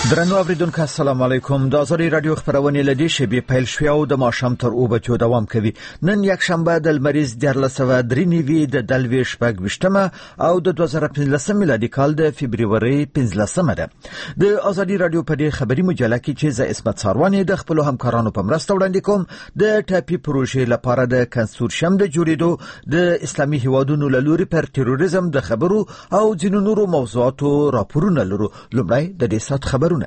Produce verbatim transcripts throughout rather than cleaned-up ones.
درنو اوریدونکو السلام علیکم. د آزادی رادیو خبرونه لدی شبي پیل شوی او د ماښام تر او بچو دوام کوي. نن یک شنبه د لمریز دیارلسوه درې نیوي د دلوي شپږ وشتمه او د دوه زره پنځلسم میلادي کال د فبرवरी پنځلسمه ده. د آزادی رادیو په دې خبري مجله کې چې ز اسمت ساروانی د خپل همکارانو په مرسته وړاندې کوم د ټاپي پروژې لپاره د کنسورشیم د جوړېدو د اسلامي هیوادونو لوري پر تروریزم د خبرو او ځینو نورو موضوعاتو راپورونه لرو. لومړی د دې سات خبرونه.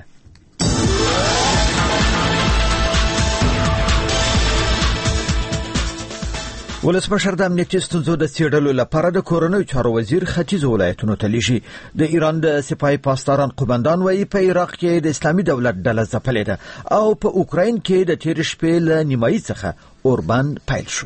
ولسمشر د امنیتي ستونزو د څېړلو لپاره د کورنیو چارو وزیر ختیځ ولایتونو ته لیږي. د ایران د سپاه پاسداران قومندان وایي په عراق کې د اسلامي دولت ډله ځپلې ده او په اوکراین کې د تیر شپې له نیمایي څخه اوربند پیل شو.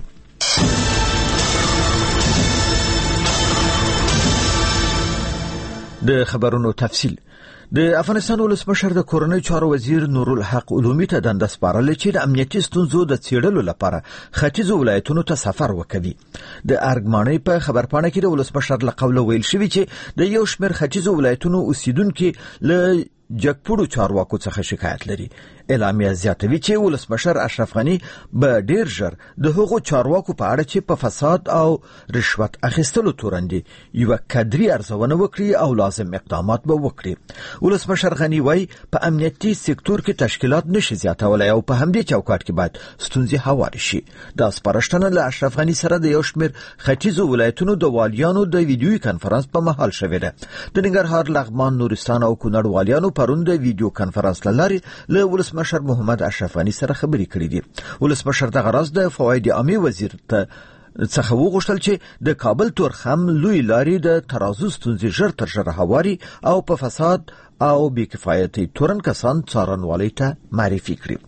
د خبرونو تفصیل. د افغانستان ولسمشر د کورنیو چارو وزیر نورالحق علومي ته دنده سپارلې چې د امنیتي ستونزو د څېړلو لپاره ختیځ ولایتونو ته سفر وکړي. د ارګمانۍ په خبرپاڼه کې د ولسمشر له قوله ویل شوی چې د یو شمېر ختیځ ولایتونو اوسیدونکو له جګپوړو چارواکو څخه شکایت لري. اعلامیه زیاتوي چې ولسمشر اشرف غنی به ډیر ژر د هغو چارواکو په اړه چې په فساد او رشوت اخیستلو تورندي یو کادري ارزونه وکړي او لازم اقدامات به وکړي. ولسمشر غنی وایي په امنیتي سکتور کې تشکیلات نشي زیاتولای او په همدې چوکاټ کې باید ستونزې هواري شي. د سپارښتنه له اشرف غنی سره د یو شمېر ختیځ ولایتونو د والیانو د ویډیوي کانفرنس په مهال شوې ده. د ننګرهار، لغمان، نورستان او کونړ والیانو پرون د ویډیو کانفرنس لارې له ولسمشر محمد اشرف غنی سره خبرې کړې دي. ولسمشر دغه راز د فواید عامه وزیر ته څخه وغوښتل چې د کابل تورخم لوی لارې د ترازو ستونزې ژر تر ژره هواري او په فساد او بې کفایتۍ تورن کسان څارنوالۍ ته معرفي کړي.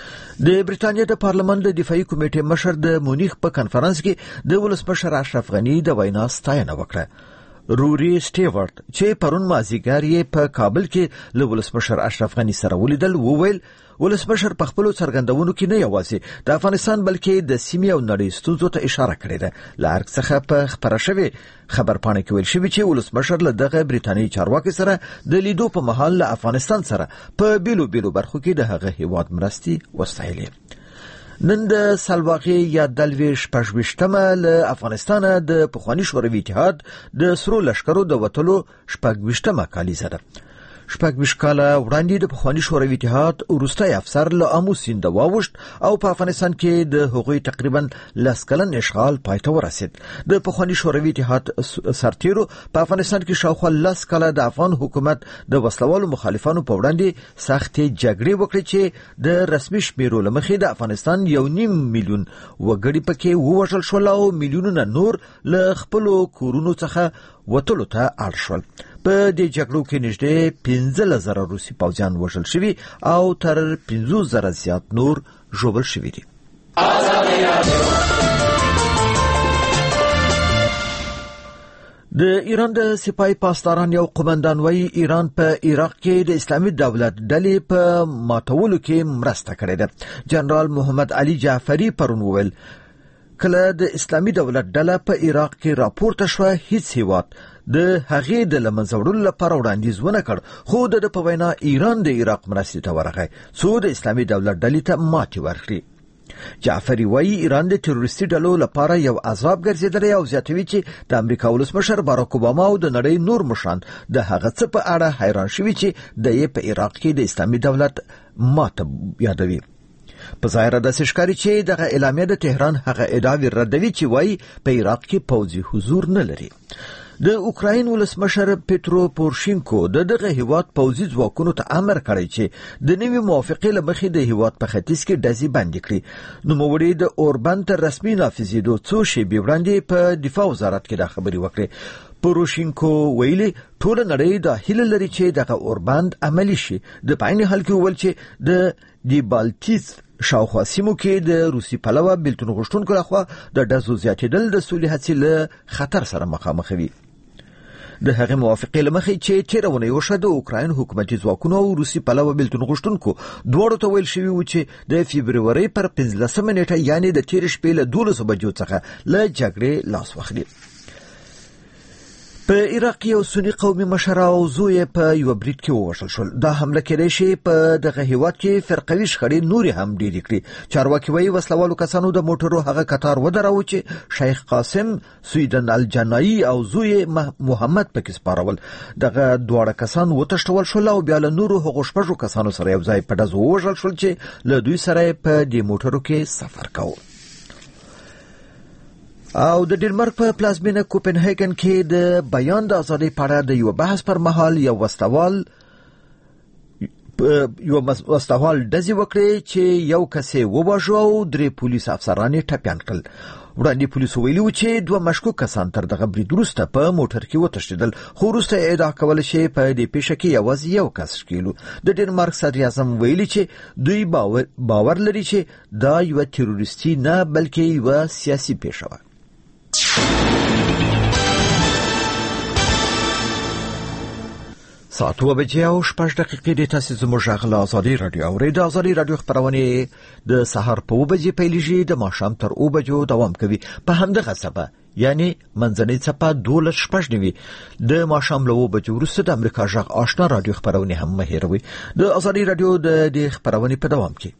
د بریټانیا د پارلمان د دفاعي کمیټې مشر د مونیخ په کانفرنس کې د ولسمشر اشرف غنی د وینا ستاینه وکړه. روري سټیورت چې پرون مازیګر یې په کابل کې له ولسمشر اشرف غنی سره ولیدل وویل ولسمشر په خپل څرګندونو کې نه یوازې د افغانستان بلکې د سیمې او نړۍ ستونزو ته اشاره کړې ده. له ارګ څخه په خبره شوې خبرپاڼه کې ویل شوی چې ولسمشر له دغه بریټانیایي چارواکي سره د لیدو په مهال له افغانستان سره په بیلو بیلو برخو کې د هغه هیواد مرستې وستایلې. نن د سلواغې یا دلوي شپږ وشتمه له افغانستان د پخواني شوروي اتحاد د سرو لشکرو د وټلو شپږ وشتمه کالیزه ده. شپږ ویشت کاله وړاندې د پخواني شوروي اتحاد وروستی افسر له آمو سیند واوښت او په افغانستان کې د هغوی تقریبا لس کلن اشغال پای ته ورسید. د پخواني شوروي اتحاد سرتیرو په افغانستان کې شاوخوا لس کاله د افغان حکومت د وسلوالو مخالفانو په وړاندې سختې جګړې وکړې چې د رسمي شمیرو له مخې د افغانستان یو نیم میلیون وګړي پکې ووژل شول او میلیونونه نور له خپلو کورونو څخه وټلو ته اړ شول. په دې جګړو کې نږدې پنځه زره روسي پوځیان وژل شوي او تر پنځه زره زیات نور ژوبل شوي دي. د ایران د سپاه پاسداران یو قومندان وایي ایران په عراق کې د اسلامي دولت ډلې په ماتولو کې مرسته کړې ده. جنرال محمد علي جعفری پرون وویل کله د اسلامي دولت ډله په عراق کې راپورته شوه هیڅ هیواد د هغې د لمنځه وړلو لپاره وړاندیز ونه کړ، خو د په وینا ایران د عراق مرستې ته ورغی څو د اسلامي دولت ډلې ته ماتې ورکړي. جعفری وایي ایران د تروریستي ډلو لپاره یو عذاب ګرځېدلی او زیاتوي چې د امریکا ولسمشر باراک اوباما او د نړۍ نور مشران د هغه څه په اړه حیران شوي چې د یې په عراق کې د اسلامي دولت ماته یادوي. په ظاهره داسې ښکاري چې دغه اعلامیه د تهران هغه ادعاوې ردوي چې وایي په عراق کې پوځي حضور نه لري. د اوکراین ولسمشر پیترو پورشینکو د دغه هیواد پوځي ځواکونو ته امر کړی چې د نوې موافقې له مخې د هیواد په ختیځ کې ډزې بندې کړي. نوموړي د اوربند تر رسمي نافذېدو څو شېبې وړاندې په دفاع وزارت کې دا خبرې وکړې. پوروشینکو ویلي ټوله نړۍ دا هیله لري چې دغه اوربند عملي شي. د په عین حال کې وویل چې د دیبالتیز شاوخوا سیمو کې د روسي پلوه بیلتون غوښتونکو لخوا د ډزو زیاتېدل د سولې هڅې له خطر سره مخامخ وي. د هغې موافقې له مخې چې تېره اونۍ وشوه د اوکراین حکومتي ځواکونو او روسي پلوه بیلتون غوښتونکو دواړو ته ویل شوي وو چې د فبرवरी پر پنځلسمه نیټه یعنې د تېرې شپې له دولسو بجو څخه له جګړې لاس واخلي. په عراق یو سنی قومي مشر او زوی په یو برید کې ووژل شول. دا حمله کېدای شي په دغه هیواد کې فرقوي شخړې نورې هم ډېرې کړي. چارواکي وایي وسلوالو کسانو د موټرو هغه قطار ودراوه چې شیخ قاسم سویدن الجنایی او زوی محمد پکې سپارول. دغه دواړه کسان وتښتول شول او بیا له نورو هغو شپږو کسانو سره یو ځای په ډز ووژل شول چې له دوی سره په دې موټرو کې سفر کاوه. او د ډنمارک په پلازمینه کوپنهاګن کې د بیان د ازادۍ په اړه د یو بحث پر مهال یو وسوال یو وسوال ډزې وکړې چې یو کس یې وواژه او درې پولیس افسران یې ټپیان کړل. وړاندې پولیسو ویلي و چې دوه مشکوک کسان تر دغه برید وروسته په موټر کې وتښتېدل، خو وروسته ادعا کوله چې په دې پیښه کې یوازې یو کس ښکېل و. د ډنمارک صدر اعظم ویلي چې دوی باور, باور لري چې دا یوه تروریستي نه بلکې یوه سیاسي پیښه وه. ساعت و بجې او شپږ دقیقې د تاسو زموږ غږ له ازادي رادیو اورئ. د ازادي رادیو خبرونه د سهار په اوه بجې پیلېږي، د ماښام تر اوه بجو دوام کوي. په همدغه څپه یعنی منځنۍ څپه دولس شپږ نوي د ماښام له اوه بجو وروسته د امریکا غږ آشنا رادیو خبرونه هم مه هېروئ. د ازادي رادیو د دې خبرونه په دوام کې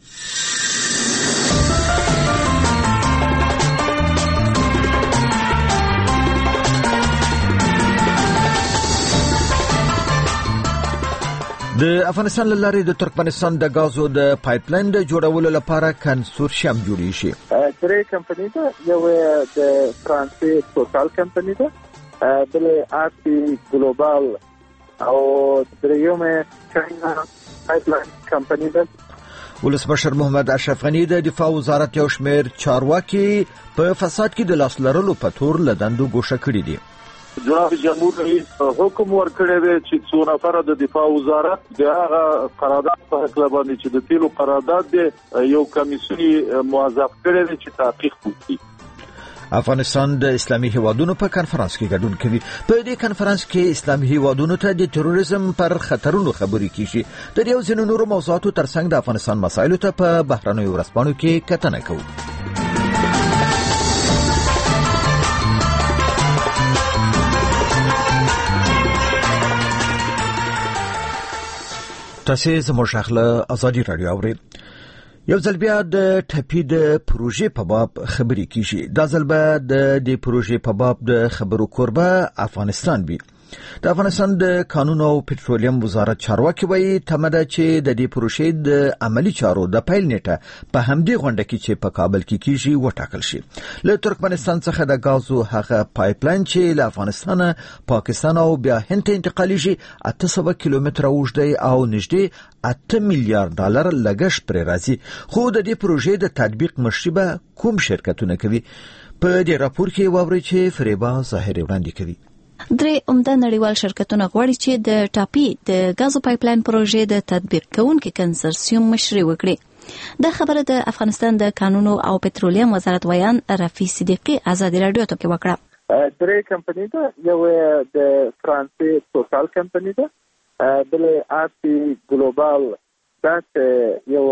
د افغانستان لارې د ترکمنستان د غازو د پایپلاین د جوړولو لپاره کنسورشیم جوړی شي. درې کمپنۍ ده، یو د فرانسې توتال کمپنۍ ده، بل آرتی ګلوبال او درېیم چاینا پایپلاین کمپنۍ ده. ولسمشر محمد اشرف غنی د دفاع وزارت یو شمېر چارواکي په فساد کې د لاس لرلو په تور له دندو ګوښه کړي دي. جناب جمهور رئیس حکم ورکړی دی چې څو نفره د دفاع وزارت د هغه قرارداد په حق باندې چې د تیلو قرارداد دی یو کمیسیون موظف کړی دی چې تحقیق وکړي. افغانستان د اسلامي هیوادونو په کنفرانس کې ګډون کوي. په دې کنفرانس کې اسلامي هیوادونو ته د تروریزم پر خطرونو خبرې کیږي. د یو ځینو نورو موضوعاتو ترڅنګ د افغانستان مسایلو ته په بهرنیو ورځپاڼو کې کتنه کوو. تاسو زموږ خپل ازادي رادیو اورئ. یو ځل بیا د ټپي د پروژې په باب خبرې کیږي. دا ځل به د دې پروژې په باب د خبرو کوربه افغانستان وي. د افغانستان د قانون او پټرولیم وزارت چارواکي وایي تمه ده چې د دې پروژې د عملی چارو د پیل نیټه په همدې غونډه کې چې په کابل کې کیږي وټاکل شي. له ترکمنستان څخه د غازو هغه پایپلاین چې له افغانستان، پاکستان او بیا هند ته انتقالیږي اته سوه کیلومتره اوږد او نږدې اته میلیارډ ډالر لګښت پرې راځي. خو د دې پروژې د تطبیق مشري به کوم شرکتونه کوي؟ په دې راپور کې واورئ چې فریبا ظاهري وړاندې کوي. درې عمده نړیوال شرکتونه غواړي چې د ټاپي د غازو پایپلاین پروژې د تطبیق کوونکي کنسورسیوم مشري وکړي. دا خبره د افغانستان د قانون او پټرولیم وزارت ویان رفیع صدیقی ازادي رادیو ته وکړه. درې کمپنۍ ده، یو د فرانسې توتال کمپنۍ ده، بل آرتی ګلوبال دا یو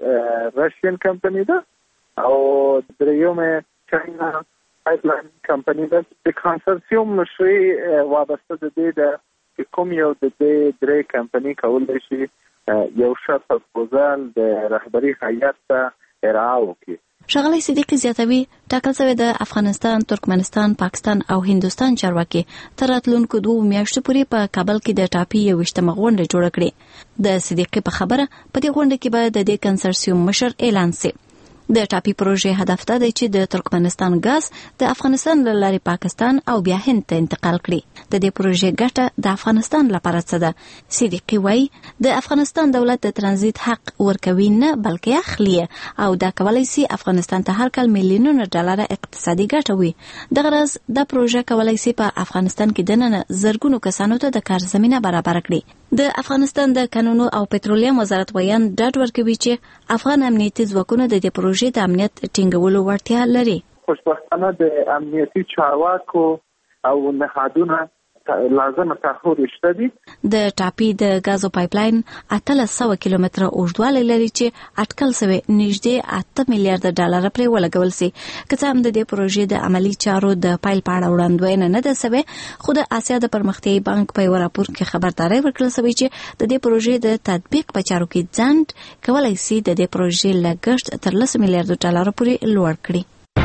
راشین کمپنۍ ده او درېیم چاینا پایپلاین کمپنۍ ده. د کنسورسیوم مشري وابسته د دې ده چې کوم یو د دې درې کمپنۍ کولی شي یو ښه پروپوزل د رهبري هیئت ته ارائه وکړي. ښاغلی صدیقي زیاتوي ټاکل شوی د افغانستان، ترکمنستان، پاکستان او هندوستان چارواکي تر راتلونکو دوه میاشتو پورې په کابل کې د ټاپي یوویشتمه غونډه جوړه کړې. د صدیقي په خبره په دې غونډه کې به د دې کنسورسیوم مشر اعلان شي. د ټاپي پروژې هدف دا دی چې د ترکمنستان غاز د افغانستان له لارې پاکستان او بیا هند ته انتقال کړي. د دې پروژې ګټه د افغانستان لپاره څه ده؟ صدیقي وایي د افغانستان دولت د ترانزیت حق ورکوي نه بلکې اخلي او دا کولای شي افغانستان ته هر کال میلیونونه ډالر اقتصادي ګټه وي. دغه راز د پروژه کولای شي په افغانستان کې دننه زرګونو کسانو ته د کار زمينه برابر کړي. د افغانستان د قانون او پټرولیم وزارت ویان ډاډ ورکوي چې افغان امنیتي ځواکونه د دې پروژې د امنیت ټینګولو وړتیا لري. خوشبختانه د امنیتي چارواکو او نهادونو لازمه تاخور شته دي. د ټاپي د غازو پایپلاین اتلس سوه کیلومتره اوږدوالی لري چې اټکل سوی نږدې اته میلیارډ ډالر پرې ولګول سي. که څه هم د دې پروژې د عملی چارو د پایل په اړه وړاندوینه نه ده سوی، خو د آسیا د پرمختیایي بانک په یو راپور کې خبرداری ورکړل سوی چې د دې پروژې د تطبیق په چارو کې ځنډ کولای سي د دې پروژې لګښت تر لس میلیارډ ډالر پورې لوړ کړي.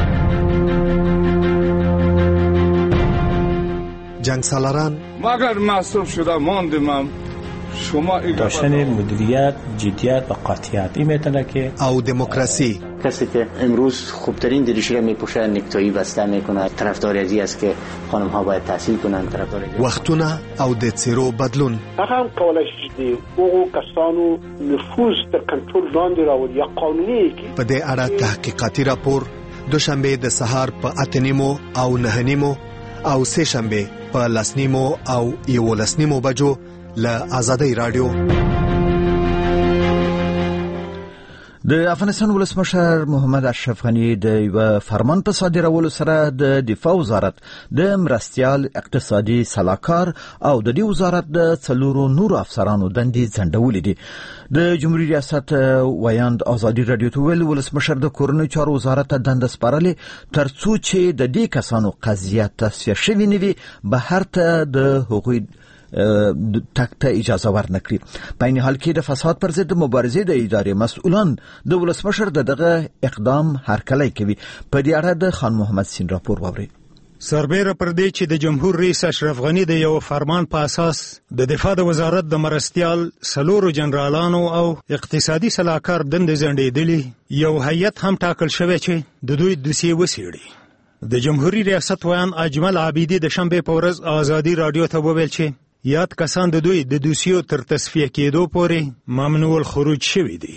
جنگ سالاران مگر مصروف شده ماندیم شما داشتن مدیریت، جدیت و قاطعیت این میتونه که او دموکراسی. کسی که امروز خوبترین دریشی را میپوشه نکتایی بسته میکنه، طرفدار ازی است که خانم ها باید تحصیل کنن، طرفدار ازی وختونه او د څیرو بدلون. هغه هم کولای شي د هغو کسانو نفوذ تر کنټرول لاندې راوړي یا قانوني کړي. په دې اړه تحقیقاتي راپور دوشنبه د سهار په اته نیمو او نه نیمو او سه شنبه په لسنیمو او یولسنیمو بجو له آزادۍ رادیو. د افغانستان ولسمشر محمد اشرف غنی د یو فرمان په صادرولو سره د دفاع وزارت د مرستیال اقتصادي سلاکار او د دې وزارت د څلورو نورو افسرانو دندې ځنډولې دي. د جمهوریت ریاست ویاند آزادي رادیو ته ویل ولسمشر د کورنۍ چارو وزارت ته دنده سپارلې ترڅو چې د دې کسانو قضیه تصفیه شوي نه وي بهر ته د هغوی تک ته اجازه ورنکړي. په این حال کې د فساد پر ضد مبارزې د ادارې مسؤلان د ولسمشر دغه اقدام هرکلی کوي. په دې اړه د خان محمد سین راپور واورئ. سربیره پر دې چې د جمهور رئیس اشرف غنی د یو فرمان په اساس د دفاع د وزارت د مرستیال سلورو جنرالانو او اقتصادي سلاکار دندې ځنډېدلې، یو هیئت هم ټاکل شوی چې د دوی دوسیې وڅېړي. د جمهوریت ریاست ویان اجمل عابدي د شنبې په ورځ آزادي رادیو ته وویل چې یاد کسان د دوی د دوسیو تر تصفیه کېدو پورې ممنوع الخروج شوي دي.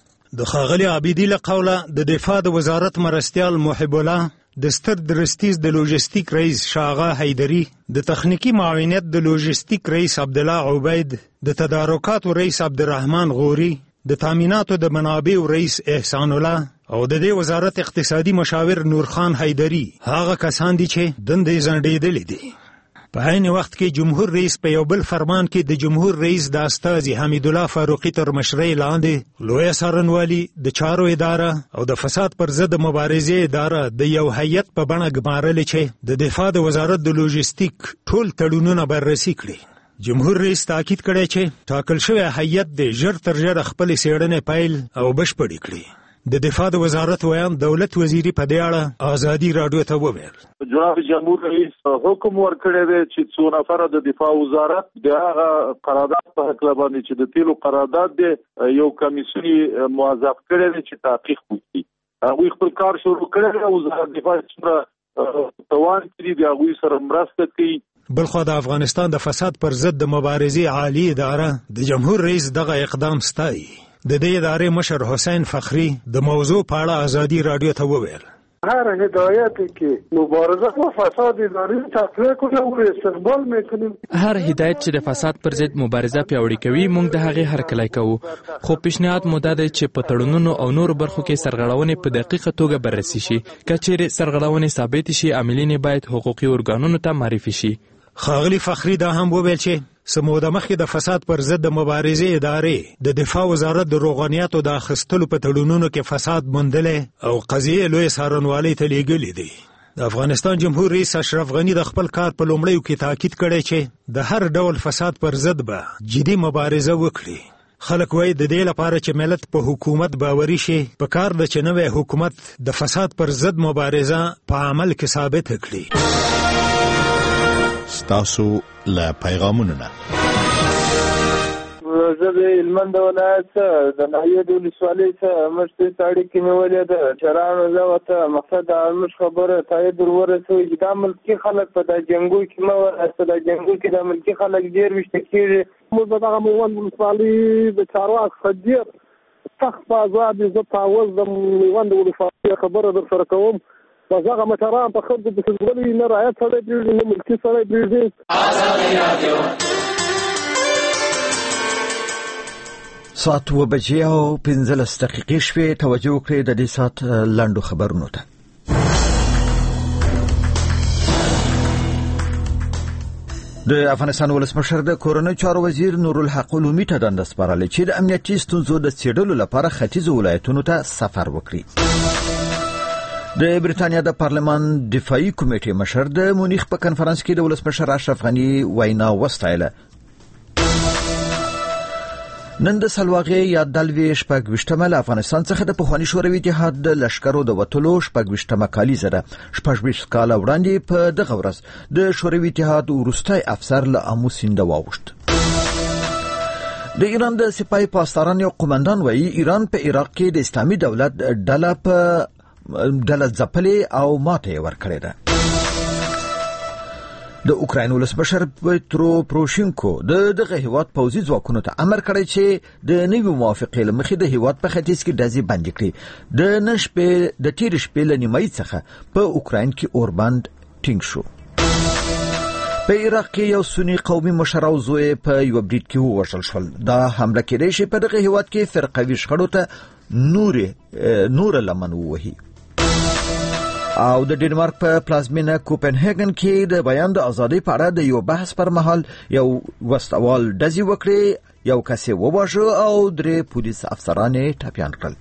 د ښاغلي عابدي له قوله د دفاع د وزارت مرستیال محب الله، د ستر درستیز د لوژستیک رئیس شاغا حیدری، د تخنیکی معاونیت د لوژستیک رئیس عبدالله عبید، د تدارکاتو رئیس عبدالرحمن غوری، د تامیناتو د منابعو رئیس احسان الله او د دې وزارت اقتصادي مشاور نورخان حیدری هغه کسان دي چې دندې ځنډېدلې دي. په عین وخت کې جمهور رئیس په یو بل فرمان کې د جمهور رئیس د استاذ حمید الله فاروقي تر مشرۍ لاندې لوی څارنوالي د چارو اداره او د فساد پر ضد مبارزې اداره د یو هیئت په بڼه ګمارلې چې د دفاع د وزارت د لوژستیک ټول تړونونه بررسي کړي. جمهور رئیس تاکید کړی چې ټاکل شوی هیئت د ژر تر ژره خپلې څېړنې پیل او بشپړې کړي. د دفاع د وزارت ویان دولت وزیری په دې اړه آزادي رادیو ته وویل. جناب جمهور رئیس حکم ورکړی دی چې څو نفره د دفاع وزارت د هغه قرارداد په حق باندې چې د تیلو قرارداد دی یو کمیسیون موظف کړی دی چې تحقیق وکړي. هغوی خپل کار شروع کړی دی. وزارت دفاع څومره توان کړي د هغوی سره مرسته کوي. بلخوا د افغانستان د فساد پر ضد د مبارزې عالی اداره د جمهور رئیس دغه اقدام ستایي. د دې ادارې مشر حسین فخری د موضوع په اړه آزادي رادیو ته وویل. هر هدایتی که مبارزه با فساد اداری تطبیق کنه او استقبال میکنیم. هر هدایت چې د فساد پر ضد مبارزه پیاوړې کوي موږ د هغې هرکلی کوو، خو پیشنهاد مو دا دی چې په تړونونو او نورو برخو کې سرغړونې په دقیقه توګه بررسي شي. که چیرې سرغړونې ثابتې شي عاملین باید حقوقي ارګانونو ته معرفي شي. ښاغلي فخری دا هم وویل چې سموده مخکې د فساد پر ضد د مبارزې ادارې د دفاع وزارت د روغانیاتو د اخیستلو په تړونونو کې فساد موندلی او قضیې لوی څارنوالۍ ته لیږلې دي. د افغانستان جمهور رئیس اشرف غنی د خپل کار په لومړیو کې تاکید کړی چې د هر ډول فساد پر ضد به جدي مبارزه وکړي. خلک وایي د دې لپاره چې ملت په حکومت باوري شي پکار ده چې نوی حکومت د فساد پر ضد مبارزه په عمل کې ثابت کړي. ستاسو له پیغامونو نه زه د هلمند ولایت د ناحیې د ولسوالۍ څخه مشتري اړیکې نیولې ده. چرانو زه ورته مقصد د زموږ خبره تایید ورورسوي چې دا ملکي خلک په دا جنګو کې مه ورسته. دا جنګو کې دا ملکي خلک ډېر ویشته کېږي. موږ به دغه میوند ولسوالۍ د چارواکو څخه ډېر سخت په ازاد زه تعوض د میوند ولسوالۍ خبره در سره کوم. بس هغه مشران په خلکو د ښځولي نه رعایت سړی پرېږدي نه ملکي سړی پرېږدي. ساعت اوه بجې او پنځلس دقیقې شوې. توجه وکړئ د دې ساعت لنډو خبرونو ته. د افغانستان ولسمشر د کورنۍ چارو وزیر نور الحق علومي ته دنده سپارلې چې د امنیتي ستونزو د څېړلو لپاره ختیځ ولایتونو ته سفر وکړي. د بریتانیا د پارلمان دفاعي کمیټې مشر د مونیخ په کنفرانس کې د ولسمشر اشرف غنی وینا وستایله. نن د سلواغې یا دلوي شپږ وشتمه له افغانستان څخه د پخوانی شوروي اتحاد د لشکرو د وټلو شپږ وشتمه کالیزه ده. شپږ وشت کال وړاندې په دغه ورځ د شوروي اتحاد وروستي افسر له امو سیند واوښت. د ایران د سپای پاسداران یو قومندان وایي ایران په عراق کې د اسلامي دولت ډله په ډله ځپلې او ماته ورکړې ده. د اوکراین ولسمشر پترو پروشینکو د دغه هیواد پوځي ځواکونو ته امر کړی چې د نوي موافقې لمخې د هیواد په ختیځ کې ډزې بندې کړي. د نن شپې د تیر شپې له نیمایي څخه په اوکراین کې اوربند ټینګ شو. په عراق کې یو سنی قومي مشر او زوی په یو برید کې ووژل شول. دا حمله کېدای شي په دغه هیواد کې فرقوي شخړو ته نور نور لمن ووهي. او د ډنمارک په پلازمینه کوپنهاګن کې د بیان د ازادۍ په اړه د یو بحث پر مهال یو وسوال ډزې وکړي، یو کس یې وواژه او درې پولیس افسران یې ټپیان کړل.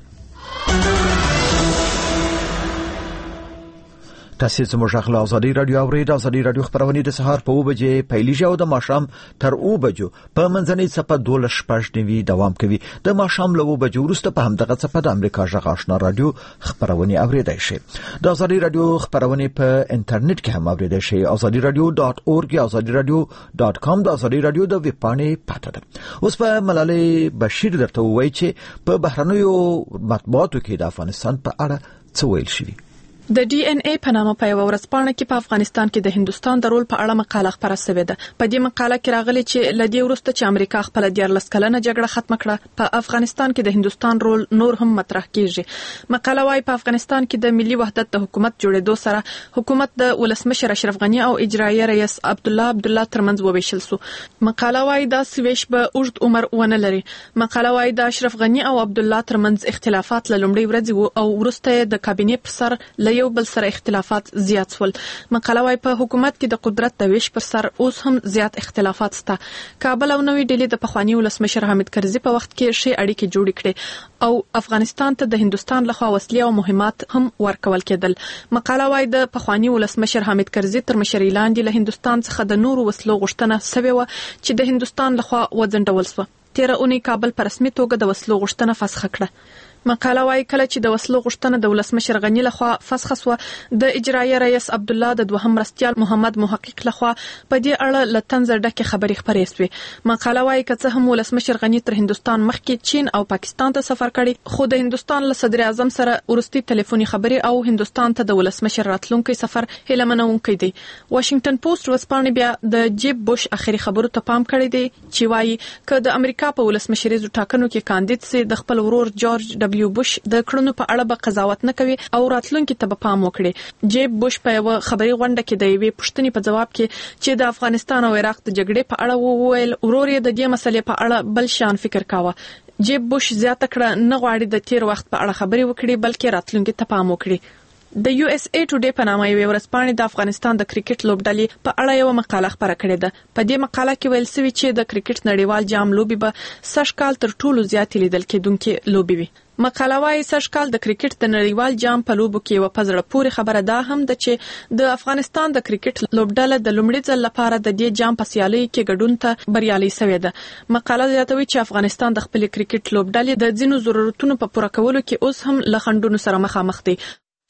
تاسو زموږ غږ له ازادي رادیو اورئ. د ازادي رادیو خبرونه د سهار په اوه بجې پیلېږي او د ماښام تر اوه بجو په منځنۍ څپه دولس شپږ نوي دوام کوي. د ماښام له اوه بجو وروسته په همدغه څپه د امریکا غږ آشنا رادیو خبرونه اورېدای شي. د ازادي رادیو خبرونه په انټرنیټ کې هم اورېدای شي. ازادي رادیو ډاټ اورګ یا ازادي رادیو ډاټ کام د ازادي رادیو د ویب پاڼې پته ده. اوس په ملالۍ بشیر درته وایي چې په بهرنیو مطبوعاتو کې د افغانستان په اړه څه ویل شوي. د ډي ان اي په نامه په یو ورځپاڼه کې په افغانستان کې د هندستان د رول په اړه مقاله خپره شوې ده. په دې مقاله کې راغلي چې لدی وروسته چې امریکا خپل دیارلس کلنه جګړه ختم کړه، په افغانستان کې د هندستان رول نور هم مطرح کیږي. مقاله وايي په افغانستان کې د ملي وحدت د حکومت جوړېدو سره حکومت د ولسمشر اشرف غنی او اجرایي رئیس عبد الله عبد الله ترمنځ وویشل سو. مقاله وايي دا سویش به اوږد عمر ونه لري. مقاله وايي د اشرف غنی او عبد الله ترمنځ اختلافات له لومړۍ ورځې او وروسته د کابینې پر سر یو بل سره اختلافات زیات شول. مقاله وايي په حکومت کې د قدرت د ویش پر سر اوس هم زیات اختلافات شته. کابل او نوې ډیلي د پخوانی ولسمشر حامد کرزي په وخت کې شی اړیکې جوړې کړې او افغانستان ته د هندستان لخوا وسلې او مهمات هم ورکول کېدل. مقاله وايي د پخوانی ولسمشر حامد کرزي تر مشرۍ لاندې له هندستان څخه د نورو وسلو غوښتنه شوې و چې د هندستان لخوا وځنډول شو. تیر اونۍ کابل په رسمي توګه د وسلو غوښتنه فسخ کړه. مقاله وايي کله چې د وسلو غوښتنه د ولسمشر غنی لخوا فسخ شو، د اجرایي رئیس عبد الله د دوهم مرستیال محمد محقق لخوا په دې اړه له طنز ډکه خبرې خپرې شوې. مقاله وايي که څه هم ولسمشر غنی تر هندستان مخکې چین او پاکستان ته سفر کړي، خو د هندستان له صدر اعظم سره ورستي ټلیفوني خبرې او هندستان ته د ولسمشر راتلونکي سفر هیله منونکی دی. واشنگټن پوسټ ورځپاڼه بیا د جیب بوش اخري خبرو ته پام کړی دی چې وايي که د امریکا په ولسمشریزو ټاکنو کې کاندید سي د خپل ورور جورج ډبلیو بوش د کړنو په اړه به قضاوت نه کوي او راتلونکي ته به پام وکړي. جیب بوش په یو خبري غونډه کې د یوې پوښتنې په جواب کې چې د افغانستان او عراق د جګړې په اړه وویل ورور یې د دې مسلې په اړه بل شان فکر کاوه. جیب بوش زیاته کړه نه غواړي د تیر وخت په اړه خبري وکړي بلکې راتلونکي ته پام وکړي. د یو اس ای ټوډے په نامه یو ورځپاڼه د افغانستان د کرکټ لوبډلې په اړه یو مقاله خپره کړې ده. په دې مقاله کې ویل شوی چې د کرکټ نړیوال جام لوبي به سږ کال تر ټولو زیات لیدل کېدونکې لوبي وي. مقاله وايي سږ کال د کرکټ د نړیوال جام په لوبو کې یو په زړه پورې خبره ده هم ده چې د افغانستان د کرکټ لوبډله د لومړي ځل لپاره د دې جام په سیالۍ کې ګډون ته بریالي شوې ده. مقاله زیاتوي چې افغانستان د خپل کرکټ لوبډلې د ځینو ضرورتونو په پوره کولو کې اوس هم له خنډونو سره مخامخ دي.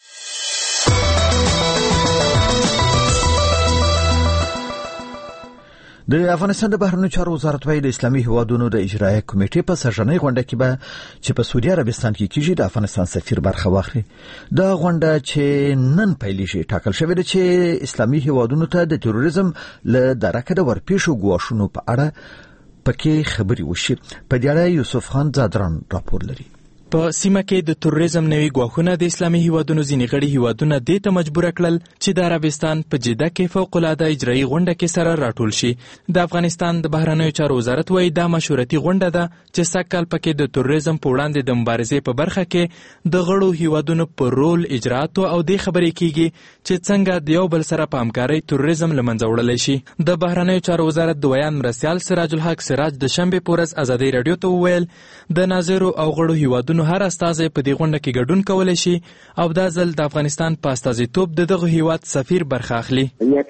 د افغانستان د بهرنیو چارو وزارت وايي د اسلامي هیوادونو د اجرایي کمیټې په سرژنۍ غونډه کې به چې په سعودي عربستان کې کیږي د افغانستان سفیر برخه واخلي. دا غونډه چې نن پیلېږي ټاکل شوې ده چې اسلامي هیوادونو ته د تروریزم له درکه د ورپېښو ګواښونو په اړه پکې خبري وشي. په دې اړه یوسف خان زادران راپور لري. په سیمه کې د توریزم نوي ګواښونه د اسلامي هیوادونو ځینې غړي هیوادونه دې ته مجبوره کړل چې د عربستان په جده کې فوق‌العاده اجرایي غونډه کې سره راټول شي. د افغانستان د بهرنیو چارو وزارت وایي دا مشورتي غونډه ده چې سږکال پکې د توریزم په وړاندې د مبارزې په برخه کې د غړو هیوادونو په رول، اجرااتو او دې خبرې کیږي چې څنګه د یو بل سره په همکارۍ توریزم له منځه وړلی شي. د بهرنیو چارو وزارت د ویان مرستیال سراج الحق سراج د شنبې په ورځ ازادۍ راډیو ته وویل د ناظرو او غړو هیوادونو هر استازی په دې غونډه کې ګډون کولی شي او دا ځل د افغانستان په استازیتوب د دغه هیواد سفیر برخه اخلي.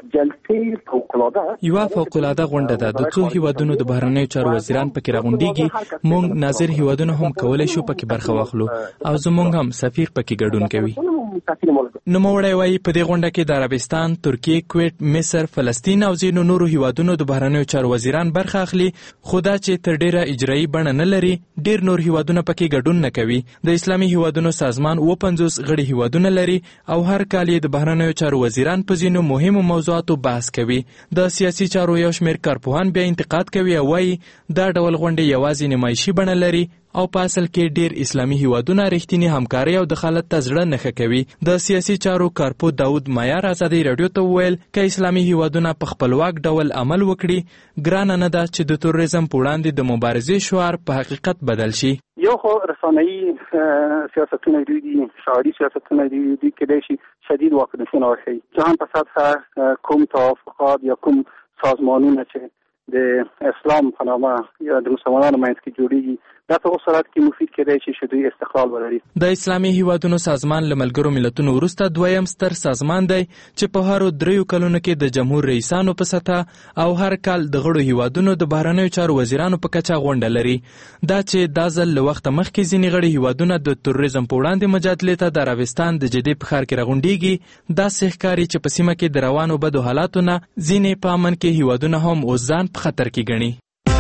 یوه فوق‌العاده غونډه ده، د څو هیوادونو د بهرنیو چارو وزیران پکې راغونډیږي. موږ ناظر هیوادونه هم کولی شو پکې برخه واخلو او زموږ هم سفیر پکې ګډون کوي. نوموړی وایي په دې غونډه کې د عربستان، ترکیې، کویت، مصر، فلسطین او ځینو نورو هیوادونو د بهرنیو چارو وزیران برخه اخلي، خو دا چې تر ډیره اجرایي بڼه نه لري، ډیر نور هیوادونه پکې ګډون نه کوي. د اسلامي هیوادونو سازمان اووه پنځوس غړي هیوادونه لري او هر کال یې د بهرنیو چارو وزیران په ځینو مهمو موضوعاتو بحث کوي. د سیاسي چارو یو شمېر کارپوهان بیا انتقاد کوي او وایي دا ډول غونډې یوازې نمایشي بڼه لري او په اصل کې ډیر اسلامي هیوادونه رښتینی همکاري او دخالت ته زړه نه ښه کوي. د سیاسي چارو کارپو داود مایار ازادۍ راډیو ته وویل که اسلامي هیوادونه په خپلواک ډول عمل وکړي، ګرانه نه ده چې د توریزم په وړاندې د مبارزې شعار په حقیقت بدل شي. یو خو رسانه‌ایي سیاستونه دي، شعاري سیاستونه دي، دوی کېدای شي شدید واکنشونه وښیي. جهان په سطح کوم توافقات یا کوم سازمانونه چې د اسلام په نامه یا د مسلمانانو منځ کې جوړیږي دا په صورت کې مفید کېدای شي چې دوی استقلال ولري. د اسلامي هیوادونو سازمان له ملګرو ملتونو وروسته دویم ستر سازمان دی چې په هرو دریو کلونو کې د جمهور رئیسانو په سطح او هر کال د غړو هیوادونو د بهرنیو چارو وزیرانو په کچه غونډه لري. دا چې دا ځل له وخته مخکې ځینې غړي هیوادونه د توریزم په وړاندې مجادلې ته د عربستان د جدې په ښار کې راغونډیږي، داسې ښکاري چې په سیمه کې د روانو بدو حالاتو نه ځینې په امن کې هیوادونه هم اوس ځان په خطر کې ګڼي.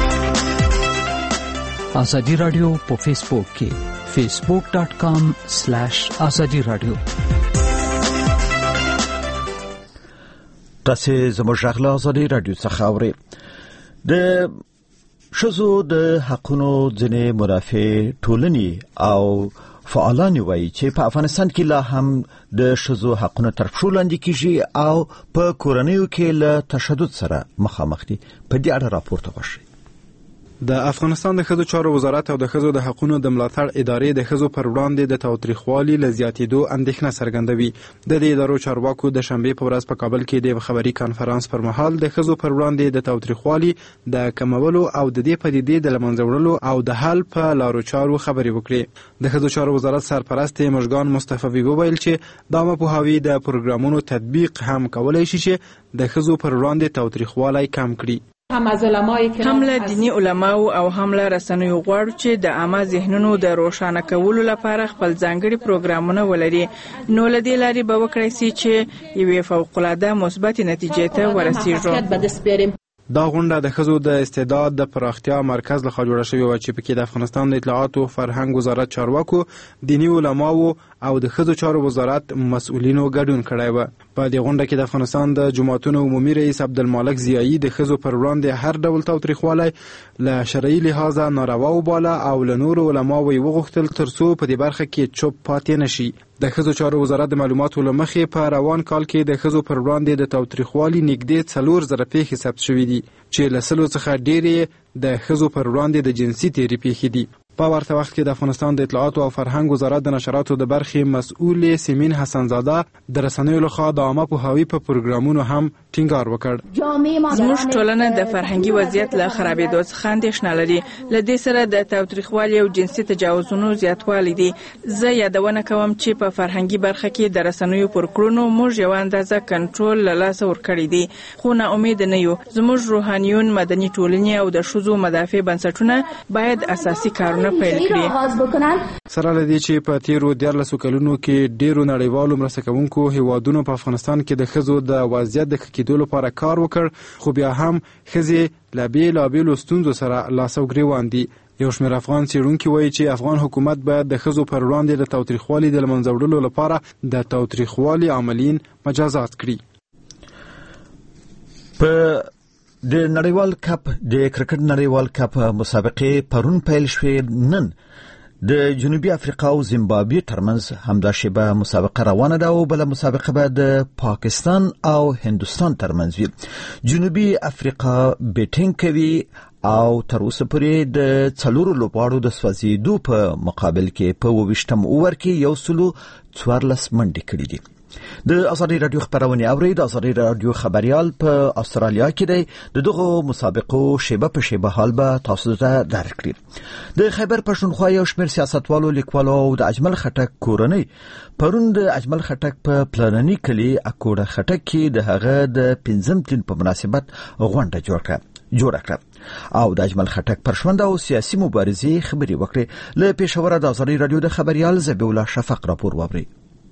ازادي راډیو په فیسبوک کې فیسبوک ډاٹ کام سلیش ازادي راډیو. تاسو زموږ غږ له ازادي راډیو څخه اورئ. د ښځو د حقونو ځینې مدافع ټولنې او فعالان وایي چې په افغانستان کې لا هم د ښځو حقونو تر پښو لاندې کیږي او په کورنیو کې له تشدد سره مخامخ دي. په دې اړه راپور ته وشي. د افغانستان د ښځو چارو وزارت او د ښځو د حقونو د ملاتړ ادارې د ښځو پر وړاندې د تاوتریخوالي له زیاتېدو اندېښنه څرګندوي. د دې ادارو چارواکو د شنبې په ورځ په کابل کې د خبري کانفرنس پر مهال د ښځو پر وړاندې د تاوتریخوالي د کمولو او د دې پدیدې د لمنځه وړلو او د حل په لارو چارو خبرې وکړي. د ښځو چارو وزارت سرپرست مژګان مصطفی وویل چې دا مپوهاوی د پروګرامونو تطبیق هم کولای شي چې د ښځو پر وړاندې تاوتریخوالی کم کړي. هم له دینی علماو او هم له رسنیو غواړو چې د عامه ذهنونو د روښانه کولو لپاره خپل ځانګړي پروګرامونه ولري، نو له دې لارې به وکړای شي چې یوې فوق‌العاده مثبتې نتیجې ته ورسیږو. دا غونډه د ښځو د استعداد د پراختیا مرکز لخوا جوړه شوې وه چې پکې د افغانستان د اطلاعاتو فرهنګ وزارت چارواکو، دینی علماو او د ښځو چارو وزارت مسؤلینو ګډون کړی و. په دې غونډه کې د افغانستان د جماعتونو عمومي رئیس عبدالمالک ضیایی د ښځو پر وړاندې هر ډول تاوتریخوالی له شرعي لحاظه ناروا وباله او له نورو علماو یې وغوښتل ترڅو په دې برخه کې چوپ پاتې نشي. د ښځو چارو وزارت د معلوماتو له مخې په روان کال کې د ښځو پر وړاندې د تاوتریخوالي نږدې څلور زره پیښې ثبت شوې دي چې له سلو څخه ډېرې د ښځو پر وړاندې د جنسي تېري پیښې دي. په ورته وخت کې د افغانستان د اطلاعاتو او فرهنګ وزارت د نشراتو د برخې مسؤل سیمین حسنزاده د رسنیو لخوا د عامه پوهاوي په پروګرامونو هم ټینګار وکړ. زموږ ټولنه د فرهنګي وضعیت له خرابېدو څخه اندېښنه لري. له دې سره د تاوتریخوالي او جنسي تجاوزونو زیاتوالی دي. زه یادونه کوم چې په فرهنګي برخه کې د رسنیو پر کړنو موږ یو اندازه کنټرول له لاسه ورکړی دی، خو نا امید نه یو. زموږ روحانیون، مدني ټولنې او د ښځو مدافع بنسټونه باید اساسي کارونه پیل کړي. سره له دې چې په تیرو دیارلسو کلونو کې ډیرو نړیوالو مرسته کوونکو هیوادونو په افغانستان کې د ښځو د وضعیت د ښه کېدو لپاره کار وکړ، خو بیا هم ښځې له بېلابېلو ستونزو سره لاس او ګرېوان دي. یو شمېر افغان څېړونکي وایي چې افغان حکومت باید د ښځو پر وړاندې د تاوتریخوالي د له منځه وړلو لپاره د تاوتریخوالي عاملین مجازات کړي. په د نړیوال کپ د کرکټ نړیوال کپ مسابقې پرون پیل شوې. نن د جنوبي افریقا او زیمبابوې ترمنځ همدا شیبه مسابقه روانه ده او بل مسابقه به د پاکستان او هندوستان ترمنځ وي. جنوبي افریقا بیټینګ کوي او تر اوسه پورې د څلورو لوبغاړو د سوځېدو په مقابل کې په اوویشتم اوور کې یو سلو څوارلس منډې کړې دي. د ازادي رادیو خبرونه اوري. د ازادي رادیو خبريال په استرالیا کې دی. د دغه مسابقو شیبه په شیبه حال به تاسو ته درکړي. د خیبر پښتونخوا یو شمېر سیاستوالو، لیکوالو او د اجمل خټک کورنۍ پرون د اجمل خټک په پلانني کلی اکوړه خټک کې د هغه د پنځم تلین په مناسبت غونډه جوړ کړه جوړ کړه او د اجمل خټک پر ژوند او سیاسي مبارزې خبري وکړي. له پېښور د ازادي رادیو د خبريال زبیح الله شفق راپور ووري.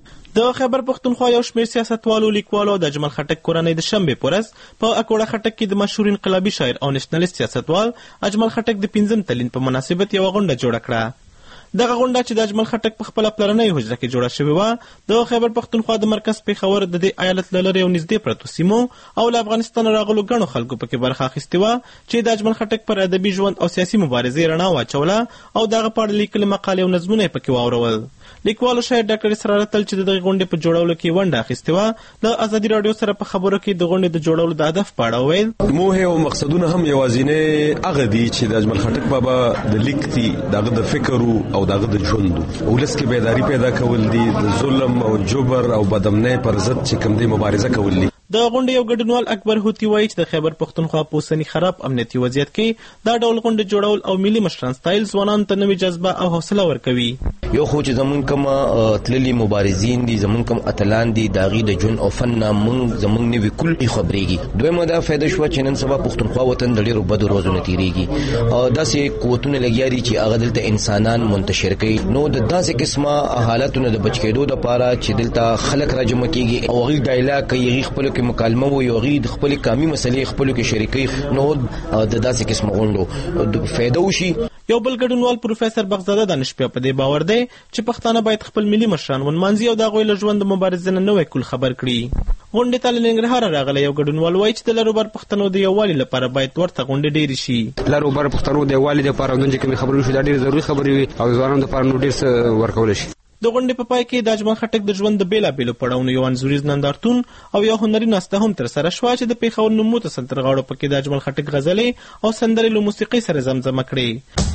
د خیبر پښتونخوا یو شمېر سیاستوالو، لیکوالو د اجمل خټک کورنۍ د شنبې په ورځ په اکوړه خټک کې د مشهور انقلابي شاعر او نېشنلست سیاستوال اجمل خټک د پنځم تلین په مناسبت یو غونډه جوړه کړه. دغه غونډه چې د اجمل خټک په خپل پلرنۍ حجره کې جوړه شوې و، د خیبر پښتونخوا د مرکز پېښور د دې ایالت له لرې او نږدې پرتو سیمو او له افغانستان راغلو ګڼو خلکو پکې برخه اخیستې وه چې د اجمل خټک پر ادبي ژوند او سیاسي مبارزې رڼا واچوله او دغه په اړه لیکلي مقالې او نظمونه یې پکې واورول. لیکوالو شاعر ډاکټر اسرار اتل چې د دغې غونډې په جوړولو کې ونډه اخیستې وه، له ازادي راډیو سره په خبرو کې د غونډې د جوړولو د هدف په اړه وویل. موخې او مقصدونه هم یوازینی هغه دي چې د اجمل خټک بابا د لیک دي، دغه د فکر او دغه د ژوند ولس کې بیداری پیدا کول دي، د ظلم او جبر او بدامنۍ پر ضد چې کوم دی مبارزه کول دي. د غونډې یو ګډونوال اکبر هوتی وایي چې د خیبر پښتونخوا په اوسني خراب امنیتي وضعیت کې دا ډول غونډې جوړول او ملي مشران ستایل ځوانانو ته نوې جذبه او حوصله ورکوي. یو خو چې زمون کوم تللي مبارزین دي، زمون کوم اتلان دي، داغي د جون او فن مونږ زمون نوې کل خبرېږي. دویمه دا فائدہ شو چې نن سبا پښتونخوا وطن د ډېرو بدو روزونه تیریږي او داسې قوتونه لګیا دي چې هغه دلته انسانان منتشر کوي. نو د داسې قسمه حالاتونو د بچ کېدو لپاره چې دلته خلک راجمع کیږي او غي ډایلاګ کوي، خپل کې مکالمه وي او غي خپل کامي مسلې خپل کې شریکي، نو د داسې قسمه غونډو فائدہ وشي. یو بل ګډونوال پروفیسور بغزاده دانشپیا په دې باور دی چې پښتانه باید خپل ملي مشران ونمانځي او د هغوی له ژوند د مبارزې نه نوی کول خبر کړي. غونډې ته له ننګرهاره راغلی یو ګډونوال وایي چې د لروبر پښتنو د یووالي لپاره باید ورته غونډې ډېرې شي. لروبر پښتنو د یووالي لپاره دونې کومې خبرې شي دا ډېرې ضروري خبرې وي او ځوانانو لپاره نو ډېر څه ورکول شي. د غونډې په پای کې د اجمل خټک د ژوند د بیلابېلو پړاوونو یو انځوریز نندارتون او یو هنري ناسته هم ترسره شوه چې د پېښور نوموته سندرغاړو پکې د اجمل خټک غزلې او سندرې له موسیقۍ سره زمزمه کړې.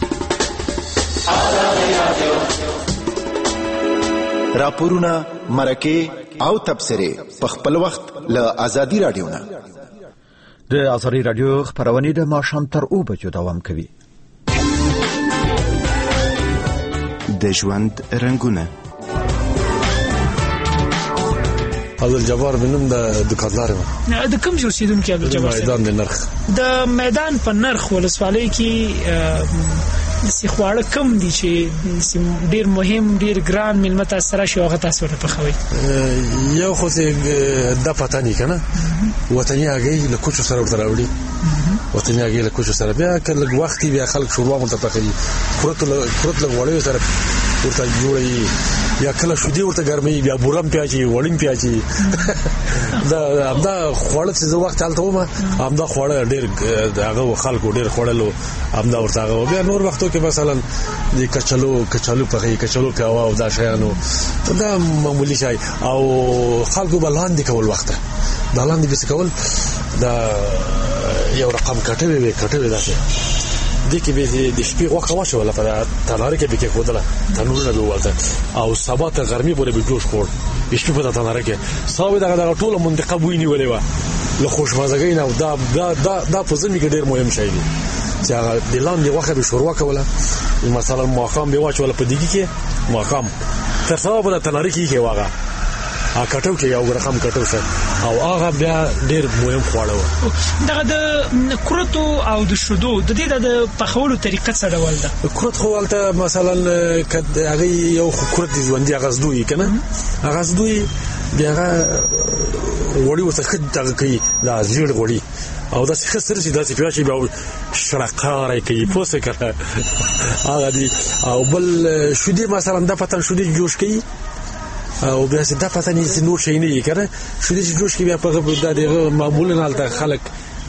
راپورونه، مرکې او تبصرې په خپل وخت له ازادي رادیو نه. د ازادي رادیو خبرونه د ماښام تر اوه بجو دوام کوي. د ژوند رنگونه. عبدالجبار بنم د دکاندار یم. د کوم ځای اوسیدونکي عبدالجبار؟ میدان د نرخ. د میدان په نرخ ولسوالۍ کې سی خواړه کم دي چې ډیر مهم ډیر ګران ملمه تاسو سره شو هغه تاسو ته پخوي؟ یو خو د پته نه کنه وطني هغه له کوچو سره ورته راوړي، وطني هغه له کوچو سره بیا کله وخت بیا خلک شوروا مونته پخوي، کورت له کورت له وړي سره ورته جوړي، بیا کله شودي ورته ګرمي، بیا بورم پیاچي وړین پیاچي. دا دا خوړل چې وخت حالت ومه امدا خوړل ډیر هغه خلکو ډیر خوړلو امدا ورته هغه بیا نور وختو کې مثلا د کچالو کچالو پخې کچالو پیاوا او دا شیانو دا معمولی شای او خلکو بلاندې کول وخت بلاندې بس کول دا یو رقم کټوي وي کټوي دا دي کې به د شپې غوښه واشه ولا په تنار کې به کې خودله تنور نه ولته او سبا ته ګرمي پورې به جوش خور شپې په تنار کې ساوي دا دا ټول منطقه بوینی ولې و له خوشمزګۍ نه دا دا دا دا په ځمې کې ډېر مهم شی دی چې هغه د لاندې غوښه به شوروا کوله مثلا ماقام به واچول په دیګي کې ماقام تر سبا په تنار کې کې واغه ا کټو کې یو رقم کټو شه او هغه بیا ډېر مهم خواړه و. دغه د کورتو او د شودو د دې د پخولو طریقه څه ډول ده؟ کورت خو ولته مثلا کد هغه یو کورت دی ژوندۍ غزدوی کنه غزدوی بیا وړي وته خدای کوي دا زیړ وړي او دا څه سره چې دا چې پیاچي بیا شرقاره کوي پوسه کړه هغه دی او بل شودي مثلا د پتن شودي جوش کوي او بیا دا پته نه چې نور شي نه یې کړه شو دې جوش کې بیا په دغه معمولا حالت خلک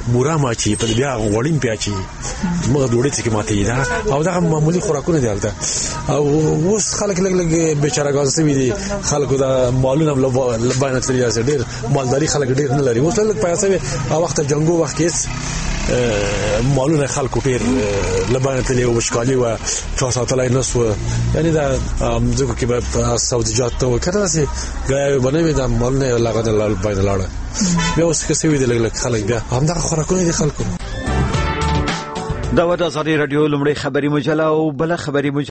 بورا ماچی په بیا غوړین پیاچی موږ ډوډۍ څخه ماته دا او دا معمولی خوراکونه دي البته او اوس خلک لګ لګ بیچارهګان سوي دي خلکو دا مالونه لبانه تللی ځي ډیر مالداري خلک ډیر نه لري اوس لګ پیسې او وخت جنگو وخت کې مالونه خلکو ډیر لبانه تللی او وشکالي او چا ساتلای نسو یعنی دا ځکه کې به سعودیات ته کړه سي غاوي باندې دا مالونه لګا د لبانه لاړه بیا اوس کې سوي دي لګ لګ خلک بیا همدا خوراکونه دي خلکو دا و د ازادي رادیو لومړی خبري مجله او بل خبري